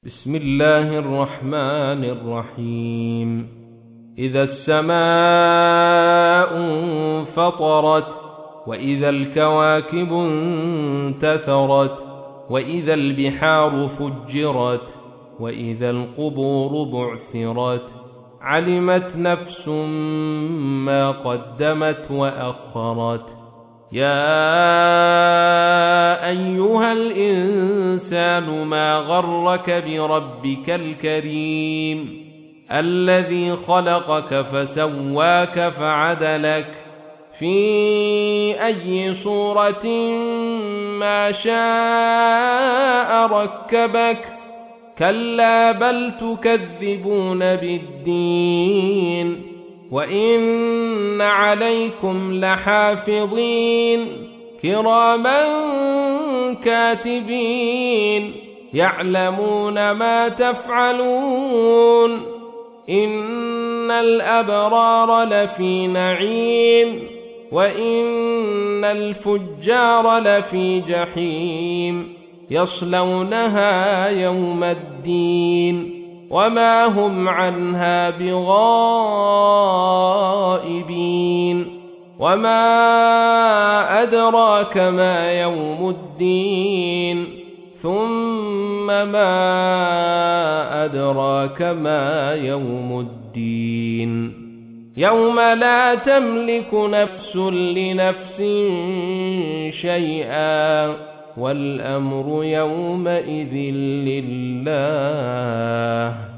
بسم الله الرحمن الرحيم إذا السماء انفطرت وإذا الكواكب انتثرت وإذا البحار فجرت وإذا القبور بعثرت علمت نفس ما قدمت وأخرت يا أيها الإنسان ما غرك بربك الكريم الذي خلقك فسواك فعدلك في أي صورة ما شاء ركبك كلا بل تكذبون بالدين وإن عليكم لحافظين كراما كاتبين يعلمون ما تفعلون إن الأبرار لفي نعيم وإن الفجار لفي جحيم يصلونها يوم الدين وما هم عنها بغائبين وما أدراك ما يوم الدين ثم ما أدراك ما يوم الدين يوم لا تملك نفس لنفس شيئا والأمر يومئذ لله